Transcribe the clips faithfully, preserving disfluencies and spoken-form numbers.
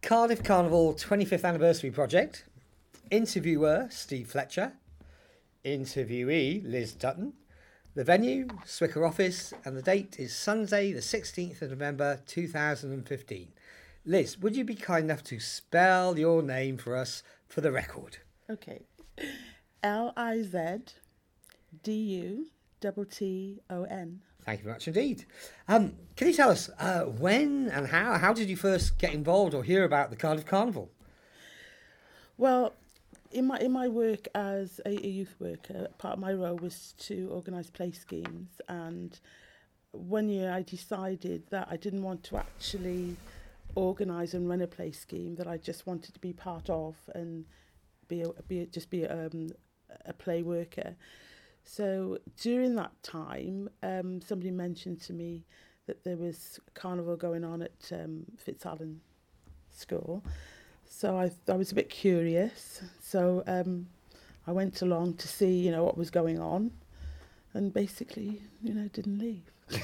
Cardiff Carnival twenty-fifth Anniversary Project. Interviewer, Steve Fletcher. Interviewee, Liz Dutton. The venue, Swicker Office, and the date is Sunday, the sixteenth of November, two thousand fifteen. Liz, would you be kind enough to spell your name for us for the record? Okay. L I Z D U T T O N. Thank you very much indeed. Um, can you tell us uh, when and how, how did you first get involved or hear about the Cardiff Carnival? Well, in my in my work as a, a youth worker, part of my role was to organise play schemes, and one year I decided that I didn't want to actually organise and run a play scheme, that I just wanted to be part of and be a, be a, just be a, um, a play worker. So during that time, um, somebody mentioned to me that there was a carnival going on at um, Fitzallen School. So I, I was a bit curious. So um, I went along to see, you know, what was going on, and basically, you know, didn't leave.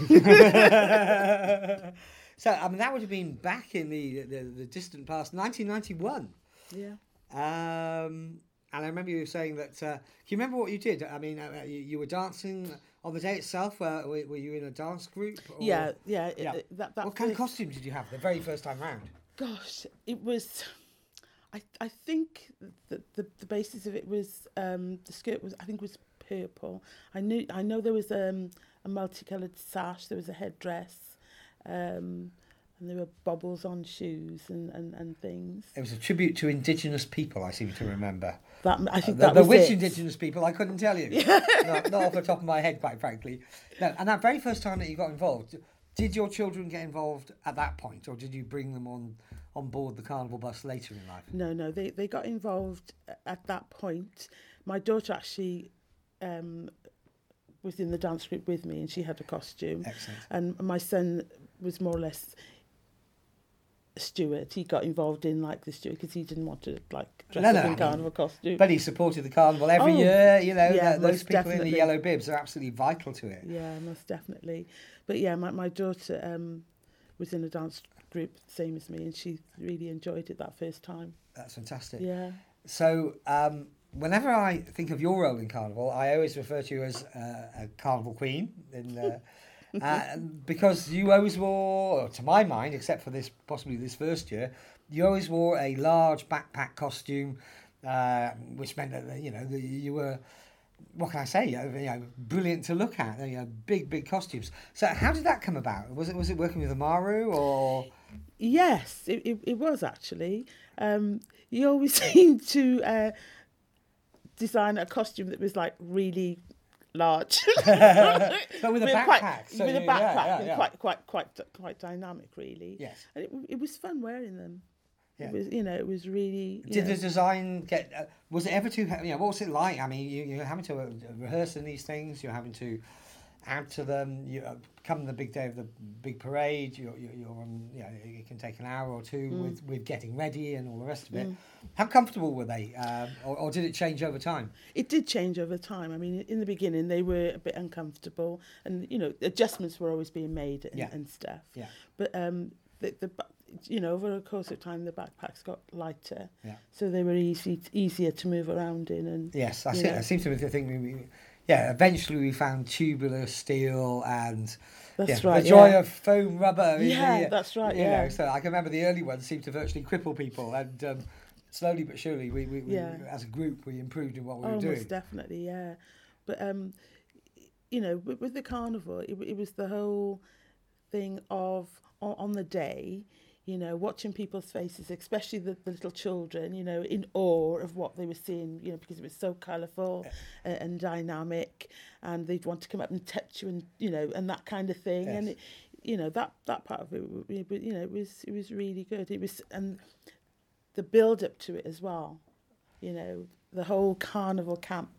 So I mean, that would have been back in the the, the distant past, nineteen ninety-one. Yeah. Um, and I remember you saying that. Uh, can you remember what you did? I mean, uh, you, you were dancing on the day itself. Uh, were, were you in a dance group? Or? Yeah, yeah. yeah. It, that, that what kind of first- costume did you have the very first time round? Gosh, it was. I I think the the, the basis of it was um, the skirt was I think was purple. I knew I know there was um, a multicoloured sash. There was a headdress. Um, and there were bobbles on shoes and, and, and things. It was a tribute to Indigenous people, I seem to remember. That I think uh, the, that the was which it. Indigenous people, I couldn't tell you. not, not off the top of my head, quite frankly. No, and that very first time that you got involved, did your children get involved at that point, or did you bring them on, on board the carnival bus later in life? No, no, they, they got involved at that point. My daughter actually um, was in the dance group with me, and she had a costume. Excellent. And my son was more or less a steward. He got involved in like the steward because he didn't want to like dress No, no, up I in mean, carnival costume. But he supported the carnival every Oh, year, you know, yeah, th- those most people definitely. in the yellow bibs are absolutely vital to it. Yeah, most definitely. But yeah, my, my daughter um, was in a dance group, same as me, and she really enjoyed it that first time. That's fantastic. Yeah. So um, whenever I think of your role in carnival, I always refer to you as uh, a carnival queen, in, uh, uh, because you always wore, to my mind, except for this possibly this first year, you always wore a large backpack costume, uh, which meant that you know that you were, what can I say, you know, brilliant to look at, you know, big big costumes. So how did that come about? Was it was it working with Amaru or? Yes, it, it, it was actually. Um, you always seemed to uh, design a costume that was like really large, but with a backpack. Quite, so with you, a backpack, yeah, yeah, and yeah. quite, quite, quite, quite dynamic, really. Yes. And it, it was fun wearing them. Yeah. It was, you know, it was really. You Did know, the design get? Uh, was it ever too? You know, what was it like? I mean, you, you're having to uh, rehearse in these things. You're having to add to them. You uh, come the big day of the big parade. You're, you're, you're on. You know, it can take an hour or two Mm. with, with getting ready and all the rest of it. Mm. How comfortable were they, um, or, or did it change over time? It did change over time. I mean, in the beginning, they were a bit uncomfortable, and you know, adjustments were always being made and, Yeah. and stuff. Yeah. But um, the, the ba- you know, over the course of time, the backpacks got lighter, Yeah. so they were easy easier to move around in. And Yes, I you see. know. I seem to be the thing. We, we, yeah, eventually we found tubular steel and That's yeah, right. the joy yeah. of foam rubber. in Yeah, the, that's right, You yeah. know, so I can remember the early ones seemed to virtually cripple people, and um, slowly but surely, we, we, we Yeah. as a group we improved in what we Oh, were doing. most definitely, yeah. But um, you know, with, with the carnival, it, it was the whole thing of on, on the day. You know, watching people's faces, especially the, the little children, you know, in awe of what they were seeing, you know, because it was so colourful and, and dynamic, and they'd want to come up and touch you and, you know, and that kind of thing. Yes. And, it, you know, that, that part of it, you know, it was, it was really good. It was, and the build up to it as well, you know, the whole carnival camp.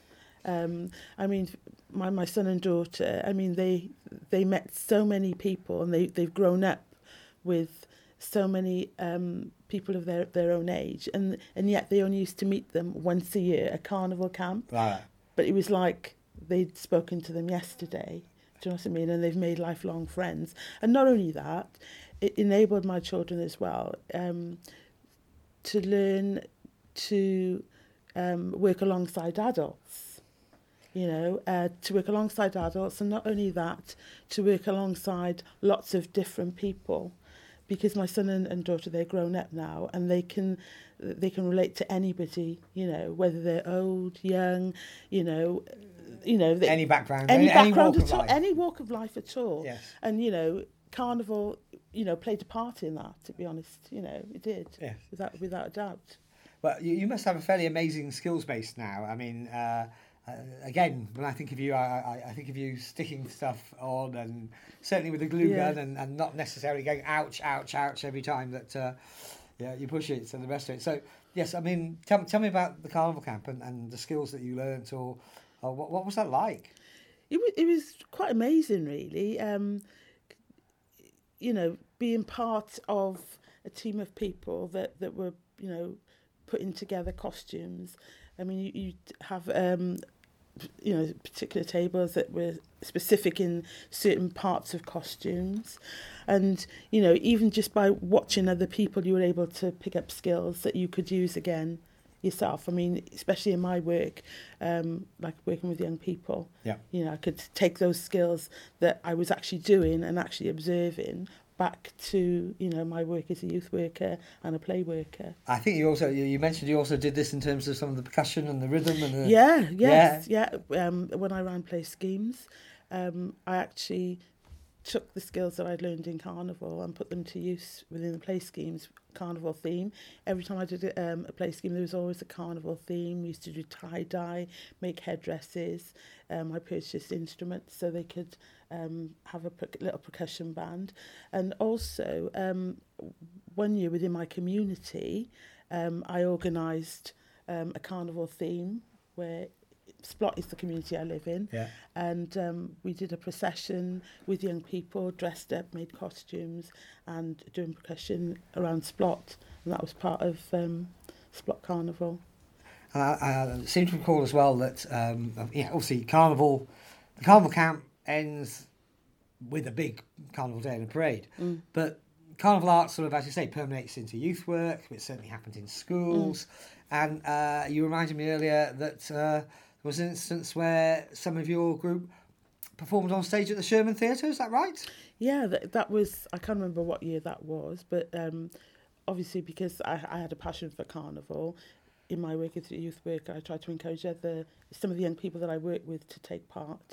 Um, I mean, my, my son and daughter, I mean, they, they met so many people, and they, they've grown up with so many um, people of their, their own age, and and yet they only used to meet them once a year at carnival camp. Right. But it was like they'd spoken to them yesterday. Do you know what I mean? And they've made lifelong friends. And not only that, it enabled my children as well um, to learn to um, work alongside adults, you know, uh, to work alongside adults, and not only that, to work alongside lots of different people, because my son and, and daughter, they're grown up now, and they can they can relate to anybody, you know, whether they're old, young, you know, you know, they, any background, any, any, background any walk at all, of life. any walk of life at all, Yes. and you know, Carnival, you know, played a part in that. To be honest, you know, it did, Yes. without without a doubt. Well, you, you must have a fairly amazing skills base now. I mean, uh, uh, again, when I think of you, I, I, I think of you sticking stuff on, and certainly with the glue Yeah. gun, and, and not necessarily going ouch, ouch, ouch every time that uh, yeah, you push it and the rest of it. So, yes, I mean, tell, tell me about the Carnival Camp and, and the skills that you learnt, or, or what, what was that like? It was, it was quite amazing, really. Um, you know, being part of a team of people that, that were, you know, putting together costumes. I mean, you, you have, um, you know, particular tables that were specific in certain parts of costumes. And, you know, even just by watching other people, you were able to pick up skills that you could use again yourself. I mean, especially in my work, um, like working with young people, Yeah. you know, I could take those skills that I was actually doing and actually observing back to, you know, my work as a youth worker and a play worker. I think you also, you, you mentioned you also did this in terms of some of the percussion and the rhythm and the... Yeah, yes, yeah. yeah. Um, when I ran play schemes, um, I actually took the skills that I'd learned in Carnival and put them to use within the play schemes, Carnival theme. Every time I did um, a play scheme, there was always a Carnival theme. We used to do tie-dye, make headdresses. Um, I purchased instruments so they could um, have a per- little percussion band. And also, um, one year within my community, um, I organised um, a Carnival theme where Splot is the community I live in, Yeah. and um, we did a procession with young people dressed up, made costumes, and doing percussion around Splot, and that was part of um, Splot Carnival. And I, I seem to recall as well that, um, yeah, obviously Carnival, the Carnival Camp ends with a big Carnival Day and a parade, Mm. but Carnival Arts sort of, as you say, permeates into youth work. It certainly happened in schools, mm. and uh, you reminded me earlier that uh, there was an instance where some of your group performed on stage at the Sherman Theatre, is that right? Yeah, that, that was, I can't remember what year that was, but um, obviously because I, I had a passion for Carnival, in my work as a youth worker, I tried to encourage other, some of the young people that I work with to take part,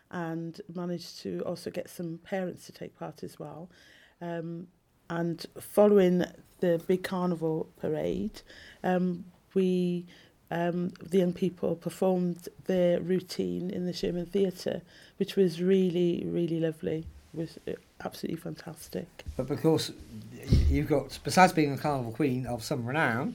and managed to also get some parents to take part as well. Um, and following the big Carnival parade, um, we... Um, the young people performed their routine in the Sherman Theatre, which was really, really lovely. It was absolutely fantastic. But because you've got, besides being a Carnival Queen of some renown,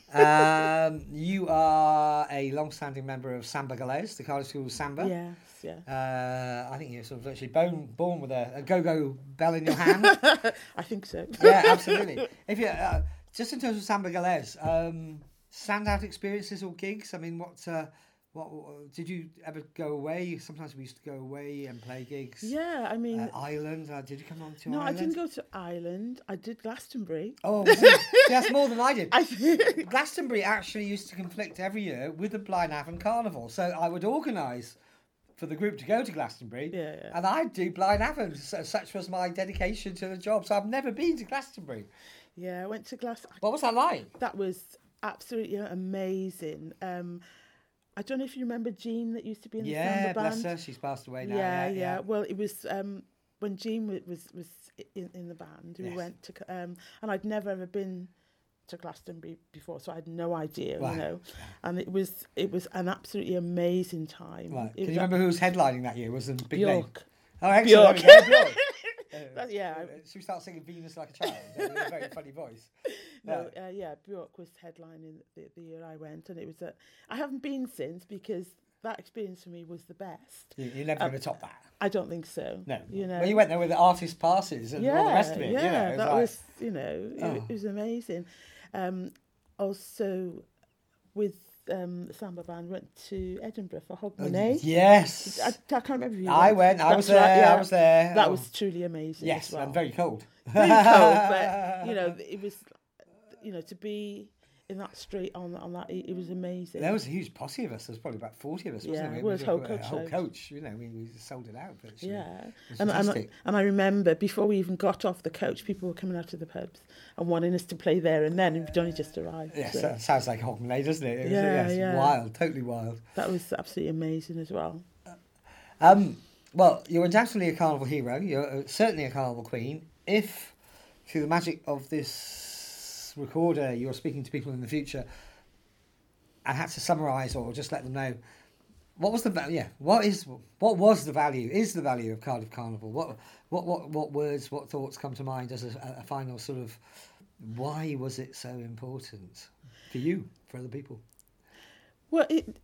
um, you are a long-standing member of Samba Galles, the Cardiff School of Samba. Yes, yeah. Uh, I think you're sort of actually born, born with a, a go-go bell in your hand. I think so. Yeah, absolutely. If you uh, just in terms of Samba Galles, um, standout experiences or gigs? I mean, what, uh, what did you ever go away? Sometimes we used to go away and play gigs. Yeah, I mean... Uh, Ireland, uh, did you come on to no, Ireland? I didn't go to Ireland. I did Glastonbury. Oh, was it? See, that's more than I did. I Glastonbury actually used to conflict every year with the Blaenavon Carnival. So I would organise for the group to go to Glastonbury, Yeah, yeah. and I'd do Blaenavon. So such was my dedication to the job. So I've never been to Glastonbury. Yeah, I went to Glas... What was that like? That was absolutely amazing. Um, I don't know if you remember Jean that used to be in the Yeah, Samba bless band. her. She's passed away now. Yeah, Yeah, yeah, yeah. Well, it was um, when Jean was was, was in, in the band. We Yes. went to, um, and I'd never ever been to Glastonbury before, so I had no idea, Right. you know. And it was it was an absolutely amazing time. Right. It Can you was remember who was headlining that year? Was the big name? Bjork. Oh, excellent. Bjork. There we go, Bjork. Uh, That- yeah. uh, Should we start singing Venus Like a Child? That was a very funny voice. No, uh, yeah, Bjork was headlining the, the year I went, and it was a. I haven't been since because that experience for me was the best. You, you're never Um, going to top that. I don't think so. No. You know. Well, you went there with the artist passes and yeah, all the rest of it. Yeah, you know, it was that like, was, you know, it, Oh. it was amazing. Um, also, with um, the Samba band went to Edinburgh for Hogmanay. Yes. I, I can't remember if you I went. I was there. right, yeah. I was there. That Oh. was truly amazing. Yes, as well. and very cold. Very cold, but you know, it was, you know, to be in that street on on that, it, it was amazing. There was a huge posse of us. There was probably about forty of us, wasn't Yeah, there? it was a whole a coach whole load. coach. You know, we, we sold it out. Virtually. Yeah, It was and, and, I- fantastic. and I remember before we even got off the coach, people were coming out of the pubs and wanting us to play there and then, and we'd only just arrived. Yes, so that sounds like Hogmanay, doesn't it? It was, Yeah, yes, yeah. wild, totally wild. that was absolutely amazing as well. Um, well, you're undoubtedly a carnival hero. You're uh, certainly a carnival queen. If, through the magic of this recorder, you're speaking to people in the future, I had to summarise or just let them know what was the value. Yeah, what is what was the value? Is the value of Cardiff Carnival? What what what what words? What thoughts come to mind as a, a final sort of? Why was it so important for you, for other people? Well, it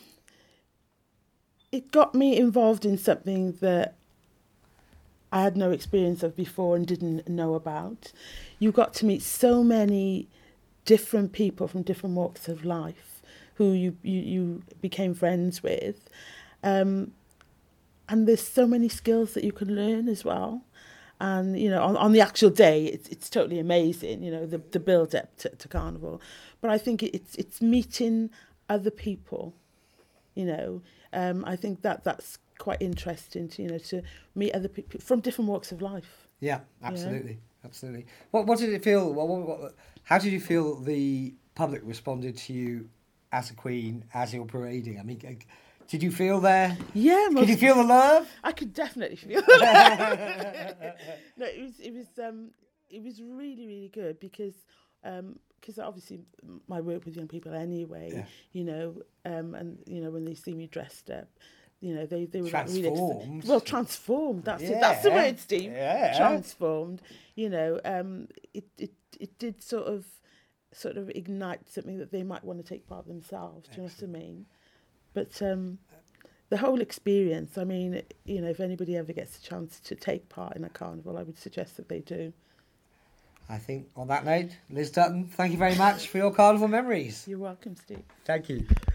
it got me involved in something that I had no experience of before and didn't know about. You got to meet so many different people from different walks of life who you, you, you became friends with. Um, and there's so many skills that you can learn as well. And, you know, on, on the actual day, it's it's totally amazing, you know, the, the build-up to, to Carnival. But I think it's it's meeting other people, you know. Um, I think that that's quite interesting, to, you know, to meet other people from different walks of life. Yeah, absolutely, absolutely. What what did it feel? What, what, what, how did you feel the public responded to you as a queen, as you're parading? I mean, uh, did you feel there? Yeah, Could you feel the love? I could definitely feel that. No, it was it was um it was really really good because um because obviously my work with young people anyway, Yeah. you know, um and you know when they see me dressed up, you know they they were like really Transformed. exci- well transformed. That's it. That's the Yeah. word, Steve. Yeah. Transformed. You know, um it it it did sort of sort of ignite something that they might want to take part themselves. Do you know what I mean? But um, the whole experience, I mean, you know, if anybody ever gets a chance to take part in a carnival, I would suggest that they do. I think on that note, Liz Dutton, thank you very much for your carnival memories. You're welcome, Steve. Thank you.